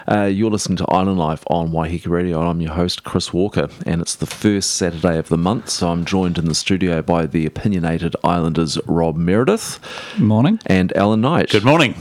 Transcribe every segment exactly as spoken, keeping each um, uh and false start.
Uh, you're listening to Island Life on Waiheke Radio. I'm your host, Chris Walker, and it's the first Saturday of the month, so I'm joined in the studio by the opinionated Islanders Rob Meredith. Morning. And Alan Knight. Good morning.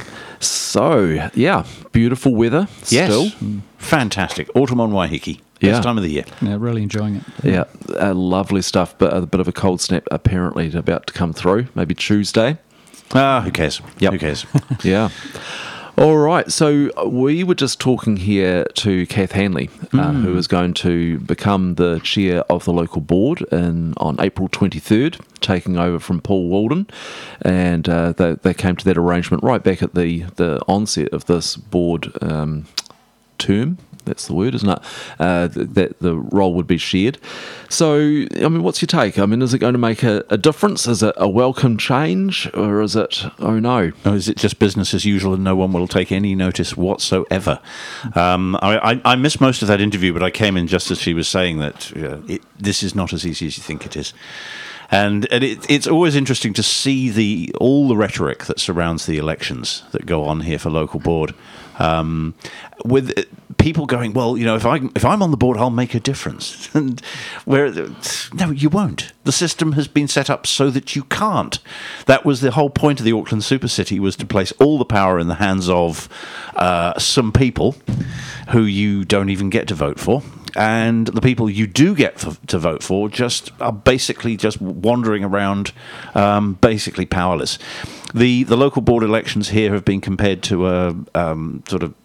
So, yeah, beautiful weather still. Yes, fantastic. Autumn on Waiheke. Best Yeah. time of the year. Yeah, really enjoying it. Yeah, uh, lovely stuff, but a bit of a cold snap apparently about to come through, maybe Tuesday. Ah, who cares? Yep. Who cares? Yeah. All right, so we were just talking here to Kath Hanley, uh, who is going to become the chair of the local board in, on April twenty-third, taking over from Paul Walden, and uh, they, they came to that arrangement right back at the, the onset of this board um, term. That's the word, isn't it? Uh, that the role would be shared. So, I mean, what's your take? I mean, is it going to make a, a difference? Is it a welcome change, or is it, oh no? Or is it just business as usual and no one will take any notice whatsoever? Um, I, I, I missed most of that interview, but I came in just as she was saying that uh, it, this is not as easy as you think it is. And, and it, it's always interesting to see the all the rhetoric that surrounds the elections that go on here for local board. Um, with people going, well, you know, if I if I'm on the board, I'll make a difference. And where no, you won't. The system has been set up so that you can't. That was the whole point of the Auckland Super City, was to place all the power in the hands of uh, some people who you don't even get to vote for. And the people you do get for, to vote for just are basically just wandering around, um, basically powerless. The the local board elections here have been compared to a um, sort of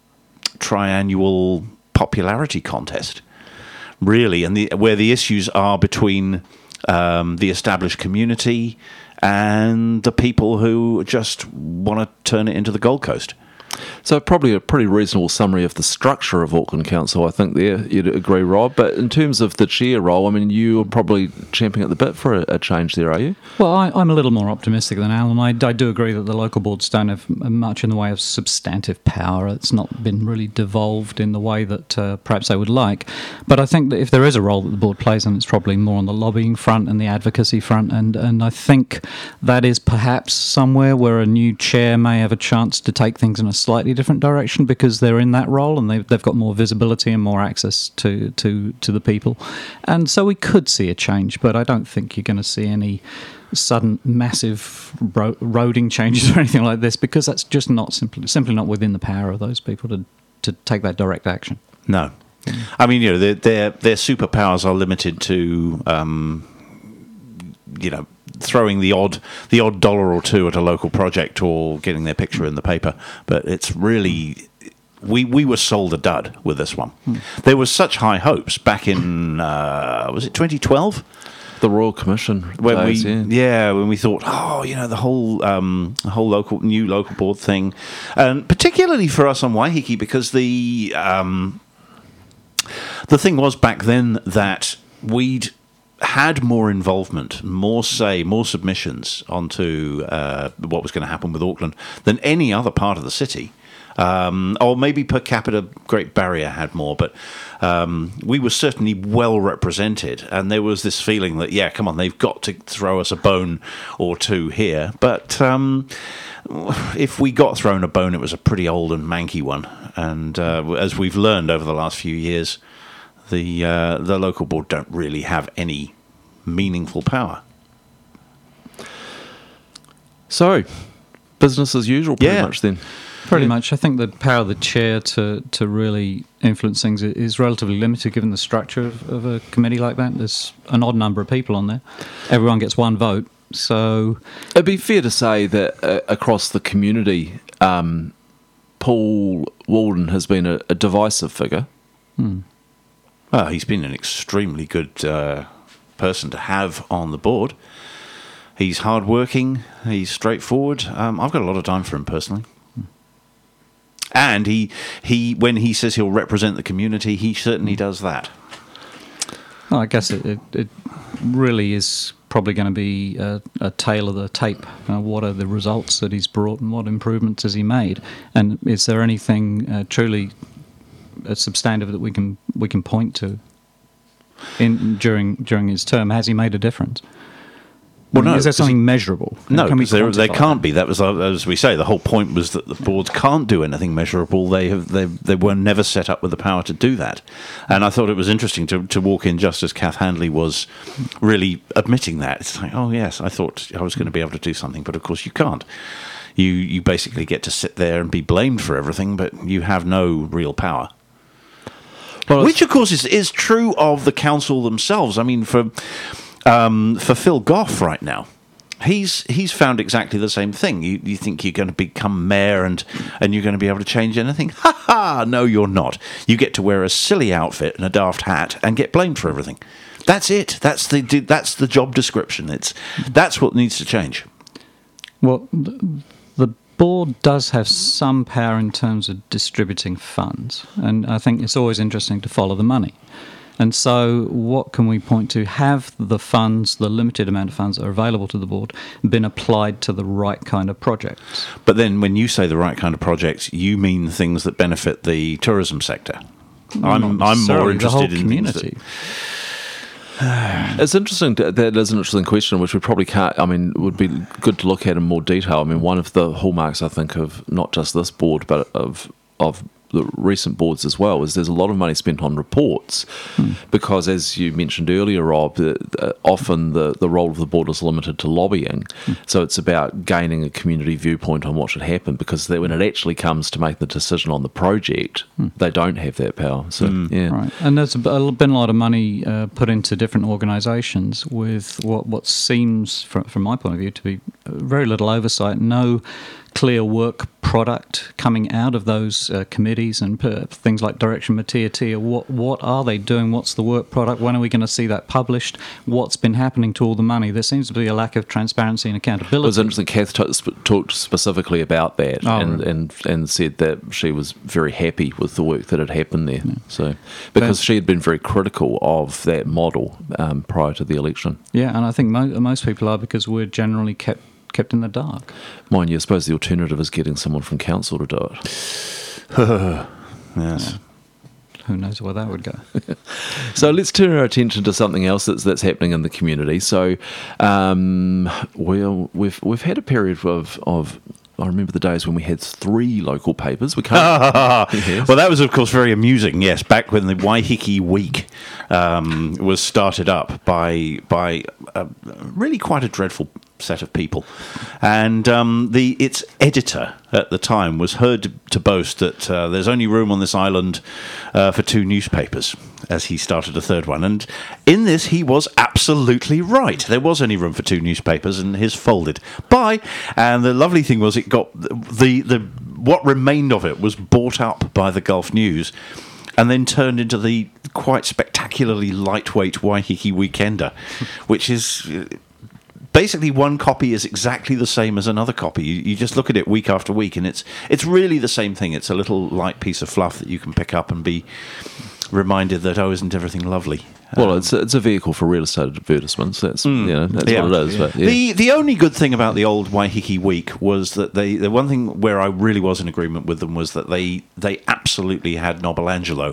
triannual popularity contest, really, and the, where the issues are between um, the established community and the people who just want to turn it into the Gold Coast. So probably a pretty reasonable summary of the structure of Auckland Council, I think there, you'd agree, Rob. But in terms of the chair role, I mean, you're probably champing at the bit for a, a change there, are you? Well, I, I'm a little more optimistic than Alan. I, I do agree that the local boards don't have much in the way of substantive power. It's not been really devolved in the way that uh, perhaps they would like. But I think that if there is a role that the board plays, then it's probably more on the lobbying front and the advocacy front. And, and I think that is perhaps somewhere where a new chair may have a chance to take things in a slightly different direction, because they're in that role and they've, they've got more visibility and more access to, to, to the people. And so we could see a change, but I don't think you're going to see any sudden massive ro- roading changes or anything like this, because that's just not simply simply not within the power of those people to, to take that direct action. No. I mean, you know, their their, their superpowers are limited to, um, you know, throwing the odd the odd dollar or two at a local project or getting their picture in the paper, but it's really we we were sold a dud with this one. Hmm. There was such high hopes back in uh, was it twenty twelve? The Royal Commission when days, we yeah. yeah when we thought, oh, you know, the whole um, the whole local new local board thing, and particularly for us on Waiheke, because the um, the thing was back then that we'd had more involvement, more say, more submissions onto uh, what was going to happen with Auckland than any other part of the city. Um, or maybe per capita Great Barrier had more, but um, we were certainly well represented, and there was this feeling that, yeah, come on, they've got to throw us a bone or two here. But um, if we got thrown a bone, it was a pretty old and manky one. And uh, as we've learned over the last few years, the uh, the local board don't really have any meaningful power. So, business as usual, pretty Yeah. much then. Pretty Yeah. much. I think the power of the chair to, to really influence things is relatively limited given the structure of, of a committee like that. There's an odd number of people on there. Everyone gets one vote. So It'd be fair to say that uh, across the community, um, Paul Walden has been a, a divisive figure. hmm. Well, he's been an extremely good uh, person to have on the board. He's hardworking. He's straightforward. Um, I've got a lot of time for him personally. And he, he, when he says he'll represent the community, he certainly does that. Well, I guess it, it, it really is probably going to be a, a tale of the tape. Uh, what are the results that he's brought and what improvements has he made? And is there anything uh, truly uh, substantive that we can we can point to in during during his term? Has he made a difference? Well, I mean, no, is there 'cause something measurable? No, Can we because there, there quantify can't that? be. That was, uh, as we say, the whole point was that the boards can't do anything measurable. They have, they, they were never set up with the power to do that. And I thought it was interesting to, to walk in just as Kath Handley was really admitting that. It's like, oh yes, I thought I was going to be able to do something, but of course you can't. You you basically get to sit there and be blamed for everything, but you have no real power. Well, Which, of course, is, is true of the council themselves. I mean, for um, for Phil Goff right now, he's he's found exactly the same thing. You, you think you're going to become mayor and, and you're going to be able to change anything? Ha ha! No, you're not. You get to wear a silly outfit and a daft hat and get blamed for everything. That's it. That's the that's the job description. It's that's what needs to change. Well, th- the board does have some power in terms of distributing funds, and I think it's always interesting to follow the money. And so what can we point to? Have the funds, the limited amount of funds that are available to the board, been applied to the right kind of projects? But then when you say the right kind of projects, you mean things that benefit the tourism sector. I'm, Not I'm more necessarily, the whole interested in things that, community. It's interesting. That that is an interesting question, which we probably can't. I mean, would be good to look at in more detail. I mean, one of the hallmarks, I think, of not just this board, but of of the recent boards as well, is there's a lot of money spent on reports, hmm. because, as you mentioned earlier, Rob, the, uh, often the, the role of the board is limited to lobbying. Hmm. So it's about gaining a community viewpoint on what should happen, because they, when it actually comes to make the decision on the project, hmm. they don't have that power. So Hmm. yeah, Right, and there's a- been a lot of money uh, put into different organisations with what what seems, from, from my point of view, to be very little oversight, no clear work product coming out of those uh, committees and uh, things like Direction Matia Tia. What what are they doing? What's the work product? When are we going to see that published? What's been happening to all the money? There seems to be a lack of transparency and accountability. It was interesting. Kath t- sp- talked specifically about that, Oh, and, really? and and said that she was very happy with the work that had happened there. So, because But- she had been very critical of that model um, prior to the election. Yeah, and I think mo- most people are, because we're generally kept kept in the dark. Mind you, I suppose the alternative is getting someone from council to do it. yes. Who knows where that would go? So let's turn our attention to something else that's that's happening in the community. So, um, well, we've we've had a period of of. I remember the days when we had three local papers. We can't. Yes. Well, that was, of course, very amusing. Yes, back when the Waiheke Week um, was started up by by uh, really quite a dreadful set of people, and um, the its editor at the time was heard to, to boast that uh, there's only room on this island uh, for two newspapers, as he started a third one. And in this, he was absolutely right. There was only room for two newspapers, and his folded. Bye. And the lovely thing was, it got the the what remained of it was bought up by the Gulf News, and then turned into the quite spectacularly lightweight Waiheke Weekender, which is. Basically, one copy is exactly the same as another copy. You, you just look at it week after week, and it's it's really the same thing. It's a little light piece of fluff that you can pick up and be reminded that, oh, isn't everything lovely? Well, Um, it's a, it's a vehicle for real estate advertisements. That's you know that's yeah. what it is. But yeah. The the only good thing about the old Waiheke Week was that they the one thing where I really was in agreement with them was that they they absolutely had Nobelangelo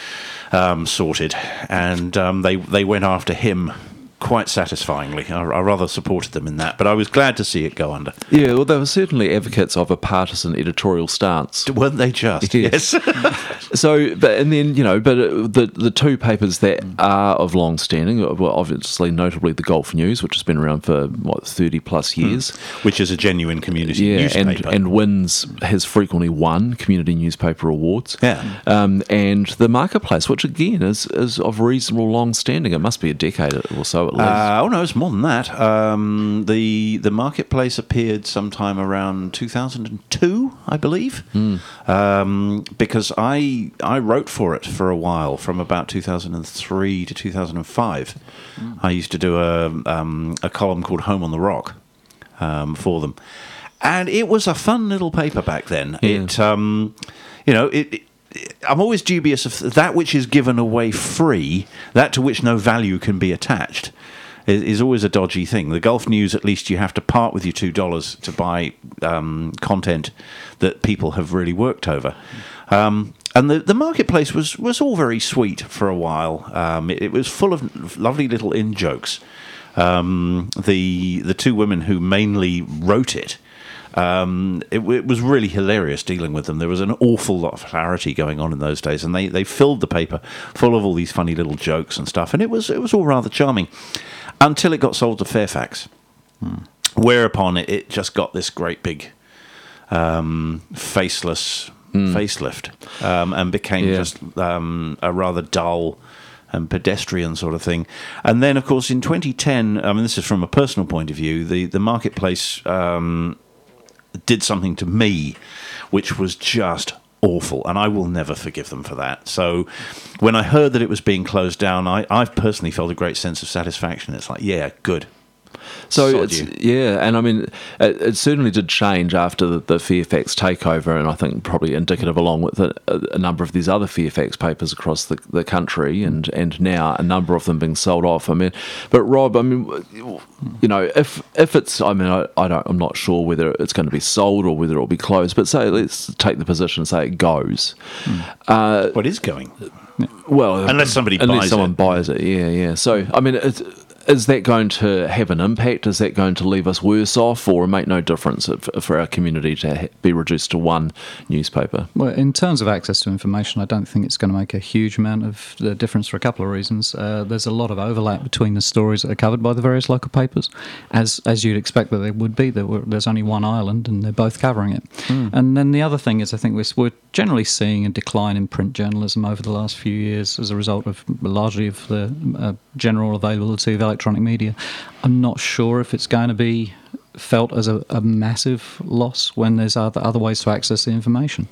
um, sorted, and um, they they went after him quite satisfyingly. I, I rather supported them in that, but I was glad to see it go under. Yeah, well, they were certainly advocates of a partisan editorial stance. Weren't they just? Yes. Yes. So, but and then you know, but uh, the the two papers that are of long standing, well, obviously, notably the Gulf News, which has been around for what thirty plus years, Which is a genuine community yeah, and newspaper. and wins has frequently won community newspaper awards. Yeah. um, and the Marketplace, which again is is of reasonable long standing. It must be a decade or so at least. Uh, oh no, it's more than that. Um, the the Marketplace appeared sometime around two thousand two, I believe, Mm. um, because I I wrote for it for a while, from about two thousand three to two thousand five. Mm. I used to do a um, a column called Home on the Rock um, for them, and it was a fun little paper back then. Yeah. It um, you know it. it I'm always dubious of that which is given away free, that to which no value can be attached, is, is always a dodgy thing. The Gulf News, at least you have to part with your two dollars to buy um, content that people have really worked over. Um, and the, the Marketplace was, was all very sweet for a while. Um, it, it was full of lovely little in-jokes. um, the the two women who mainly wrote it. Um, it, it was really hilarious dealing with them. There was an awful lot of hilarity going on in those days, and they, they filled the paper full of all these funny little jokes and stuff, and it was it was all rather charming until it got sold to Fairfax, hmm. whereupon it, it just got this great big um, faceless mm. facelift um, and became yeah. just um, a rather dull and pedestrian sort of thing. And then, of course, in twenty ten, I mean, this is from a personal point of view, the, the marketplace Um, did something to me which was just awful, and I will never forgive them for that. So when I heard that it was being closed down, I, I've personally felt a great sense of satisfaction. It's like, yeah, good. So Sod it's, you. yeah, and I mean, it, it certainly did change after the, the Fairfax takeover, and I think probably indicative along with a, a number of these other Fairfax papers across the, the country, and, and now a number of them being sold off. I mean, but Rob, I mean, you know, if if it's, I mean, I, I don't, I'm not sure whether it's going to be sold or whether it'll be closed. But say, let's take the position and say it goes. Hmm. Uh, what is going? Well, unless somebody unless buys someone it. buys it, yeah, yeah. So I mean, it's. Is that going to have an impact? Is that going to leave us worse off, or make no difference if, for our community to ha- be reduced to one newspaper? Well, in terms of access to information, I don't think it's going to make a huge amount of the difference for a couple of reasons. Uh, there's a lot of overlap between the stories that are covered by the various local papers, as as you'd expect that there would be. There were, there's only one island, and they're both covering it. Mm. And then the other thing is, I think we're, we're generally seeing a decline in print journalism over the last few years as a result of largely of the uh, general availability of electronic media. I'm not sure if it's going to be felt as a, a massive loss when there's other, other ways to access the information.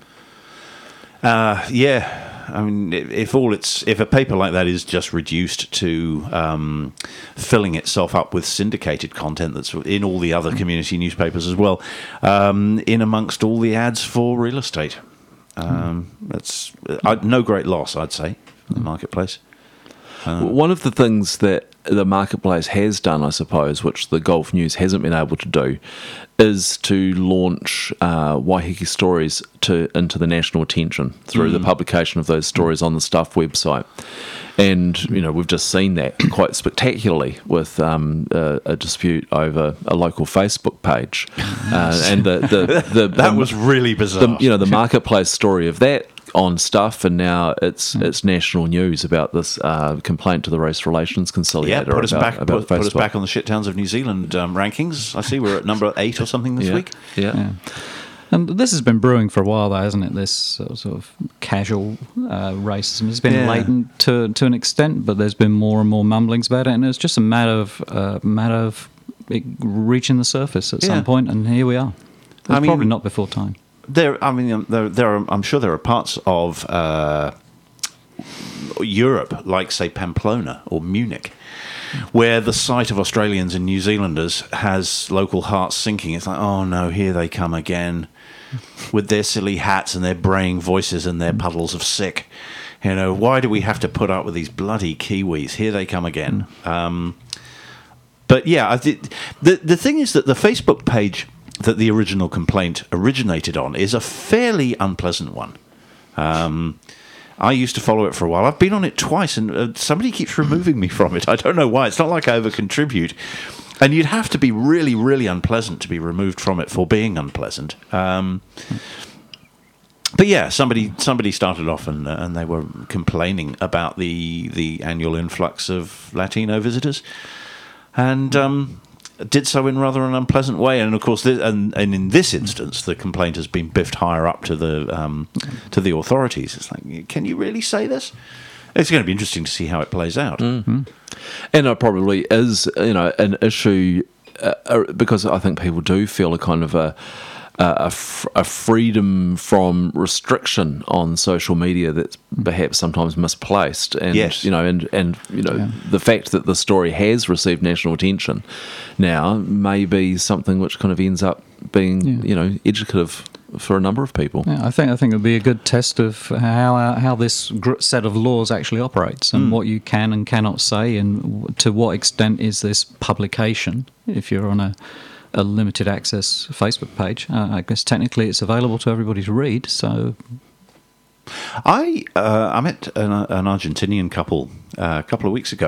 Uh, yeah, I mean, if all it's if a paper like that is just reduced to um, filling itself up with syndicated content that's in all the other community newspapers as well, um, in amongst all the ads for real estate, um, that's uh, no great loss, I'd say, in the marketplace. Uh, One of the things that the marketplace has done, I suppose, which the Golf News hasn't been able to do, is to launch uh, Waiheke stories to into the national attention through mm. the publication of those stories on the Stuff website. And, you know, we've just seen that quite spectacularly with um, a, a dispute over a local Facebook page. Uh, and the, the, the That um, was really bizarre. The, you know, the marketplace story of that on Stuff, and now it's Mm. it's national news about this uh, complaint to the Race Relations Conciliator. Yeah, put us about, back. about Put, put us Facebook. back on the shit towns of New Zealand um, rankings. I see we're at number eight or something this yeah. week. Yeah. Yeah. And this has been brewing for a while, though, hasn't it? This sort of casual uh, racism. It's been Yeah. latent to to an extent, but there's been more and more mumblings about it, and it's just a matter of uh, matter of it reaching the surface at Yeah. some point, and here we are. It's I mean- probably not before time. There, I mean, um, there, there are. I'm sure there are parts of uh, Europe, like say Pamplona or Munich, where the sight of Australians and New Zealanders has local hearts sinking. It's like, oh no, here they come again, with their silly hats and their braying voices and their puddles of sick. You know, why do we have to put up with these bloody Kiwis? Here they come again. Um, but yeah, I th- the the thing is that the Facebook page that the original complaint originated on is a fairly unpleasant one. Um, I used to follow it for a while. I've been on it twice, and uh, somebody keeps removing me from it. I don't know why. It's not like I over-contribute. And you'd have to be really, really unpleasant to be removed from it for being unpleasant. Um, but yeah, somebody somebody started off, and uh, and they were complaining about the the annual influx of Latino visitors, and um, did so in rather an unpleasant way. And of course, this, and, and in this instance, the complaint has been biffed higher up to the um, to the authorities. It's like, can you really say this? It's going to be interesting to see how it plays out. Mm-hmm. And it probably is, you know, an issue uh, uh, because I think people do feel a kind of a a, f- a freedom from restriction on social media that's perhaps sometimes misplaced, and Yes. you know, and and you know, Yeah. the fact that the story has received national attention now may be something which kind of ends up being, Yeah. you know, educative for a number of people. Yeah, I think I think it would be a good test of how uh, how this gr- set of laws actually operates, and Mm. what you can and cannot say, and w- to what extent is this publication. If you're on a, a limited access Facebook page, uh, I guess technically it's available to everybody to read. So I uh, I met an, an Argentinian couple uh, a couple of weeks ago,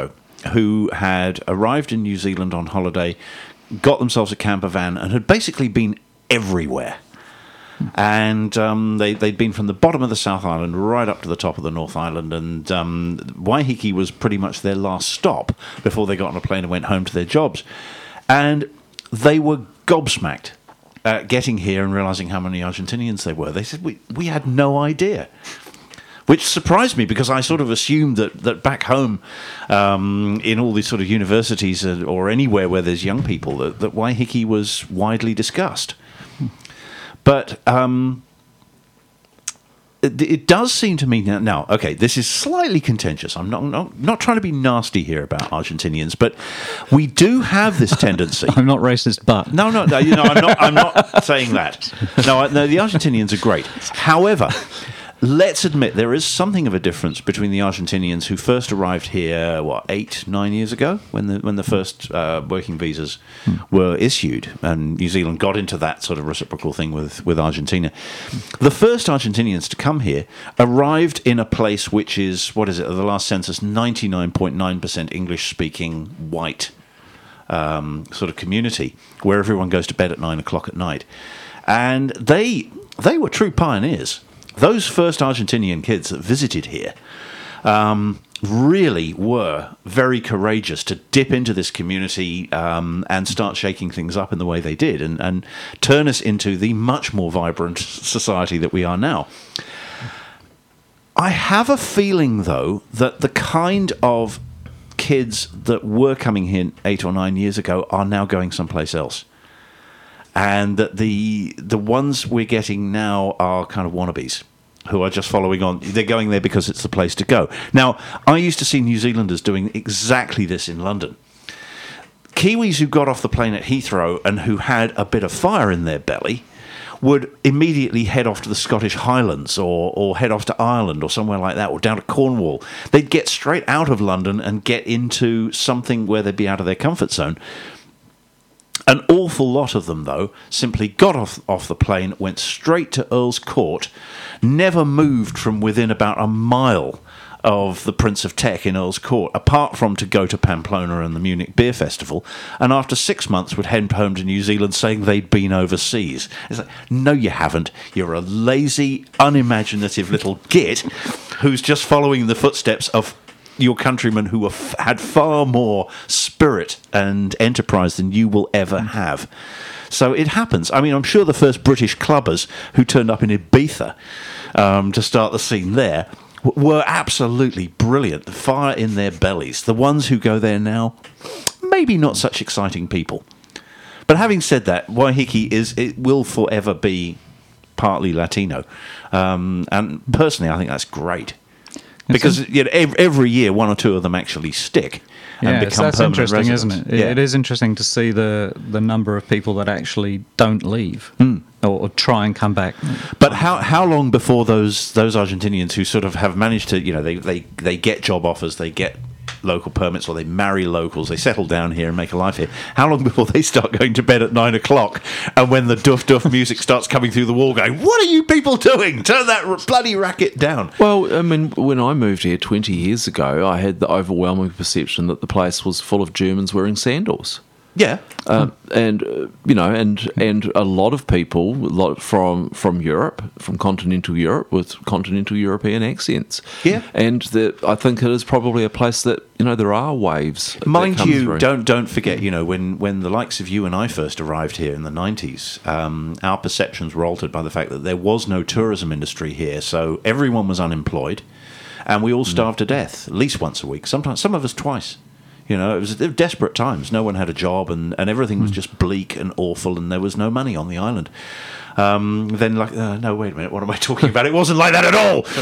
who had arrived in New Zealand on holiday, got themselves a camper van, and had basically been everywhere. And um, they, they'd been from the bottom of the South Island right up to the top of the North Island, and um, Waiheke was pretty much their last stop before they got on a plane and went home to their jobs. And they were gobsmacked at getting here and realising how many Argentinians they were. They said, we, we had no idea. Which surprised me, because I sort of assumed that, that back home um, in all these sort of universities or anywhere where there's young people, that, that Waiheke was widely discussed. But um, it, it does seem to me now, now, okay, this is slightly contentious. I'm not, not not trying to be nasty here about Argentinians, but we do have this tendency. I'm not racist, but no, no, no. You know, I'm not. I'm not saying that. No, I, no. The Argentinians are great. However, let's admit there is something of a difference between the Argentinians who first arrived here, what, eight, nine years ago, when the when the first uh, working visas hmm. were issued, and New Zealand got into that sort of reciprocal thing with, with Argentina. The first Argentinians to come here arrived in a place which is, what is it, the last census, ninety-nine point nine percent English-speaking white um, sort of community, where everyone goes to bed at nine o'clock at night. And they they were true pioneers. Those first Argentinian kids that visited here um, really were very courageous to dip into this community um, and start shaking things up in the way they did, and, and turn us into the much more vibrant society that we are now. I have a feeling, though, that the kind of kids that were coming here eight or nine years ago are now going someplace else. And that the the ones we're getting now are kind of wannabes who are just following on. They're going there because it's the place to go. Now, I used to see New Zealanders doing exactly this in London. Kiwis who got off the plane at Heathrow and who had a bit of fire in their belly would immediately head off to the Scottish Highlands or, or head off to Ireland or somewhere like that, or down to Cornwall. They'd get straight out of London and get into something where they'd be out of their comfort zone. An awful lot of them, though, simply got off, off the plane, went straight to Earl's Court, never moved from within about a mile of the Prince of Teck in Earl's Court, apart from to go to Pamplona and the Munich Beer Festival, and after six months would head home to New Zealand saying they'd been overseas. It's like, no, you haven't. You're a lazy, unimaginative little git who's just following the footsteps of your countrymen who have had far more spirit and enterprise than you will ever have. So it happens. I mean, I'm sure the first British clubbers who turned up in Ibiza um, to start the scene there w- were absolutely brilliant. The fire in their bellies. The ones who go there now, maybe not such exciting people. But having said that, Waiheke is it will forever be partly Latino. Um, and personally, I think that's great. Because you know, every year, one or two of them actually stick and yeah, become that's permanent interesting, residents. isn't it? Yeah. It is interesting to see the the number of people that actually don't leave mm. or, or try and come back. But how how long before those those Argentinians who sort of have managed to, you know, they they, they get job offers, they get local permits, or they marry locals, they settle down here and make a life here, how long before they start going to bed at nine o'clock, and when the duff duff music starts coming through the wall going, what are you people doing? Turn that r- bloody racket down. Well, I mean, when I moved here twenty years ago, I had the overwhelming perception that the place was full of Germans wearing sandals. Yeah. Um, and uh, you know, and and a lot of people, a lot from from Europe, from continental Europe, with continental European accents. Yeah. And that I think it is probably a place that, you know, there are waves. that Mind come you, through. don't don't forget, you know, when, when the likes of you and I first arrived here in the nineties, um, our perceptions were altered by the fact that there was no tourism industry here, so everyone was unemployed, and we all starved mm. to death at least once a week. Sometimes, some of us twice. You know, it was it was desperate times. No one had a job, and, and everything was just bleak and awful, and there was no money on the island. Um, then, like, uh, no, wait a minute, what am I talking about? It wasn't like that at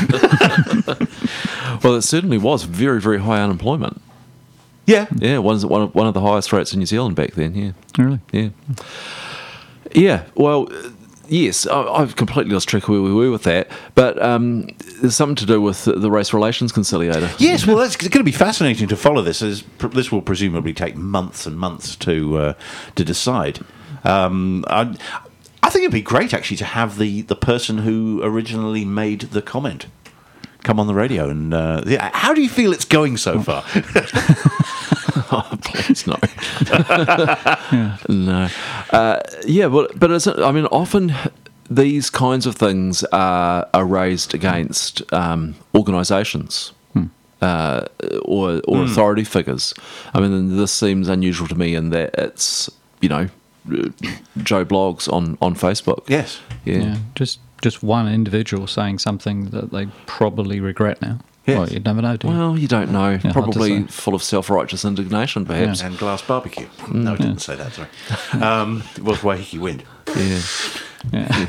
all. Well, it certainly was very, very high unemployment. Yeah, Yeah, one of one of, one of the highest rates in New Zealand back then. Yeah, Really? yeah, yeah. Well, yes, I, I've completely lost track of where we were with that, but um, there's something to do with the, the race relations conciliator. Yes, well, that's going to be fascinating to follow this. As this will presumably take months and months to uh, to decide. Um, I, I think it'd be great actually to have the, the person who originally made the comment come on the radio. And uh, yeah, how do you feel it's going so far? Oh, please no. Yeah. No. Uh, yeah, well, but it's, I mean, often these kinds of things are, are raised against um, organisations uh, or, or Mm. authority figures. I mean, this seems unusual to me in that it's, you know, Joe Blogs on, on Facebook. Yes. Yeah. Yeah, just just one individual saying something that they probably regret now. Yes. Well, you never know, do you? Well, you don't know. hard to Probably say. full of self-righteous indignation, perhaps. And glass barbecue. No, I didn't say that, sorry. Um, it was Waiheke Wind. Yeah. Yeah.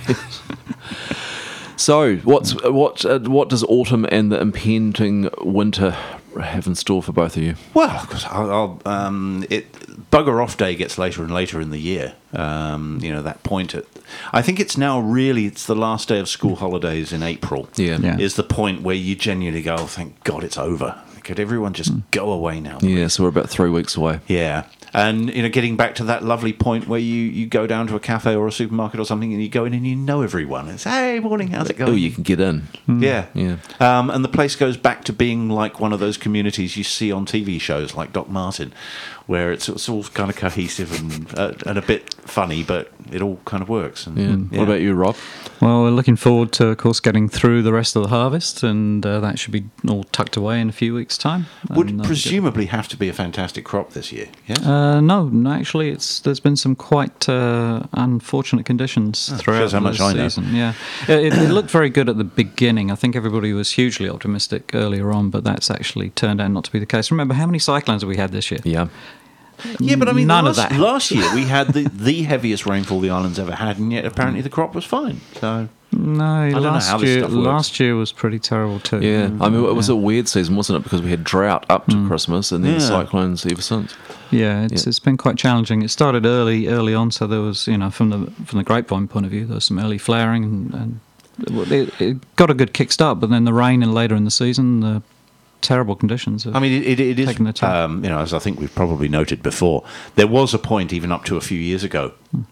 So, what's what uh, what does autumn and the impending winter have in store for both of you? Well, 'cause I'll, I'll, um, it bugger off day gets later and later in the year. Um, you know that point at. I think it's now really it's the last day of school holidays in April. Yeah. Yeah. Is the point where you genuinely go, oh, thank God it's over. Could everyone just go away now? Yeah, so we're about three weeks away. Yeah. And, you know, getting back to that lovely point where you, you go down to a cafe or a supermarket or something and you go in and you know everyone. It's, hey, morning, how's it going? Oh, you can get in. Yeah. Yeah. Um, and the place goes back to being like one of those communities you see on T V shows like Doc Martin, where it's, it's all kind of cohesive and uh, and a bit funny, but it all kind of works. And, Yeah. What about you, Rob? Well, we're looking forward to, of course, getting through the rest of the harvest, and uh, that should be all tucked away in a few weeks' time. Would And, uh, presumably have to be a fantastic crop this year, yes? Uh, no, no, actually, it's there's been some quite uh, unfortunate conditions throughout shows how the much I know. season. Yeah, it, it looked very good at the beginning. I think everybody was hugely optimistic earlier on, but that's actually turned out not to be the case. Remember, how many cyclones have we had this year? Yeah. Yeah, but I mean, None of last, that last year we had the, the heaviest rainfall the island's ever had, and yet apparently the crop was fine. So No, don't know last how this year stuff works. last year was pretty terrible too. Yeah. I mean, it was a weird season, wasn't it? Because we had drought up to Christmas and then Yeah. cyclones ever since. Yeah, it's Yeah. it's been quite challenging. It started early early on, so there was, you know, from the from the grapevine point of view, there was some early flowering, and, and it, it got a good kickstart. But then the rain and later in the season, the terrible conditions. Have I mean, it, it, it is, taken the toll. um, you know, as I think we've probably noted before, there was a point even up to a few years ago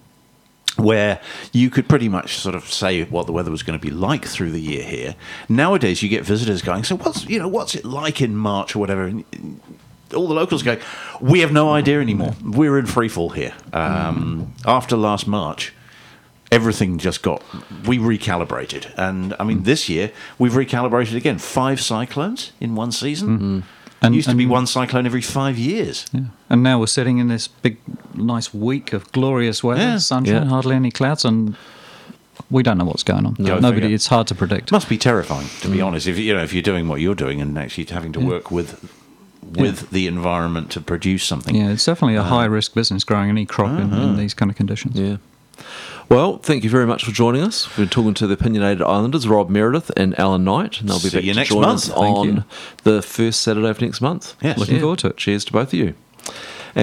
where you could pretty much sort of say what the weather was going to be like through the year here. Nowadays, you get visitors going, so what's, you know, what's it like in March or whatever? And all the locals go, we have no idea anymore. We're in free fall here. Um, after last March, everything just got, we recalibrated. And I mean, this year, we've recalibrated again. Five cyclones in one season. And- And, used to be and- one cyclone every five years. Yeah. And now we're sitting in this big, nice week of glorious weather, Yeah. sunshine, Yeah. hardly any clouds, and we don't know what's going on. Go Nobody. figure. It's hard to predict. Must be terrifying, to be honest. If you know, if you're doing what you're doing and actually having to work with with the environment to produce something. Yeah, it's definitely a high risk business growing any crop in, in these kind of conditions. Yeah. Well, thank you very much for joining us. We've been talking to the Opinionated Islanders, Rob Meredith and Alan Knight, and they'll be See back you to next join month. us Thank on you. the first Saturday of next month. Yes. Looking forward to it. Cheers to both of you.